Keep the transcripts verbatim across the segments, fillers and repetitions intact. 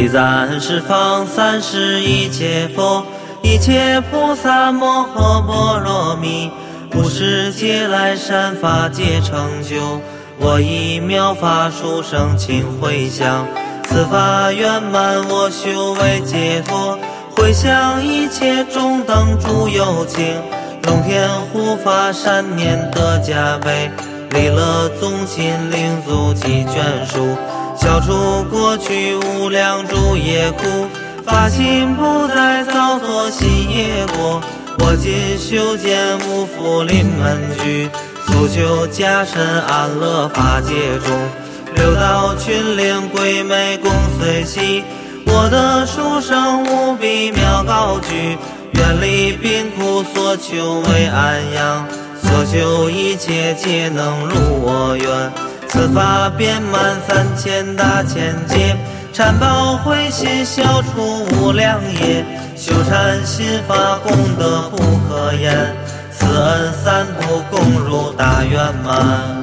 离赞十方三世一切佛，一切菩萨摩诃般若蜜，无始劫来善法皆成就。我以妙法殊胜勤回向，此法圆满我修为解脱，回向一切众等诸有情，龙天护法善念得加倍，利乐宗亲领足及眷属，消除过去无量诸业苦，发心不再造作新业果。我今修见无福临门居，速求加深安乐法界中，六道群灵鬼魅共随喜，我的殊胜无比妙高举，远离贫苦所求为安养，所求一切皆能入我愿。此法遍满三千大千劫，禅宝慧心消除无量业，修禅心法功德不可言，此恩三途共入大圆满。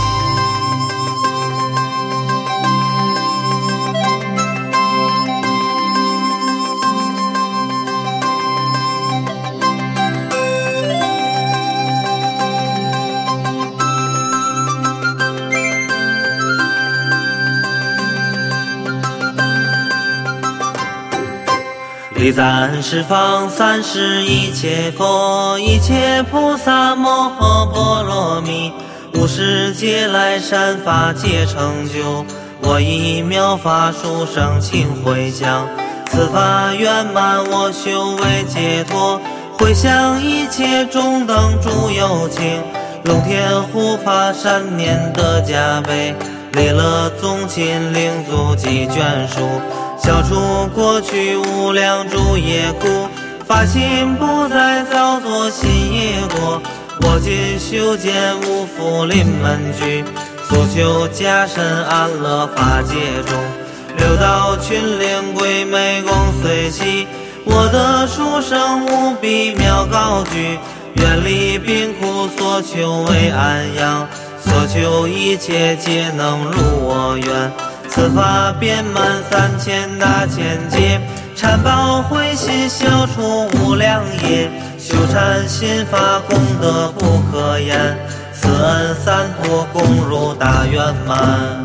离赞十方三世一切佛，一切菩萨摩诃般若蜜，无始劫来善法皆成就。我以妙法殊胜勤回向，此法圆满我修为解脱，回向一切众等诸有情，龙天护法善念得加倍，利乐宗亲领足及眷属，消除过去无量诸业苦，发心不再造作新业果。我今修见无福临门居，速求加深安乐法界中，六道群灵鬼魅共随喜，我的殊胜无比妙高举，远离贫苦所求为安养，所求一切皆能入我愿。此法遍满三千大千劫，禅宝慧心消除无量业，修禅心法功德不可言，此恩三途共入大圆满。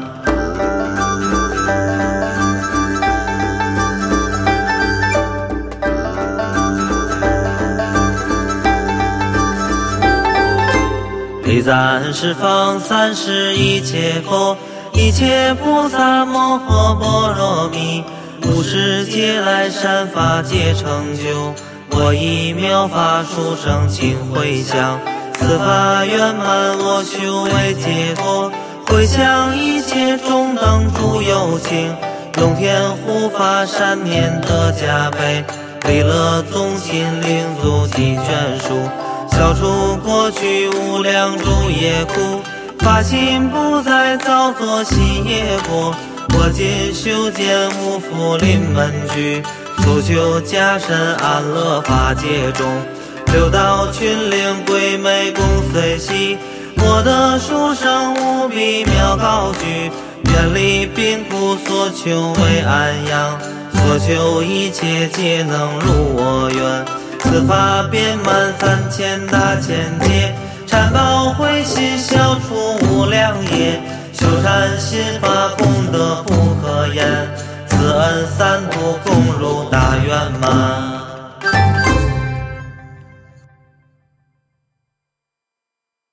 离赞十方三世一切佛，一切菩萨摩诃般若蜜，无始劫来善法皆成就。我以妙法殊胜勤回向，此法圆满我修为解脱，回向一切众等诸有情，龙天护法善念得加倍，利乐宗亲领足及眷属，消除过去无量诸业苦，发心不再造作新业果。我今修见无福临门居，速求加深安乐法界中，六道群灵鬼魅共随喜，我的殊胜无比妙高举，远离贫苦所求为安养，所求一切皆能入我愿。此法遍满三千大千劫，禅宝慧心消除无量业，修禅心法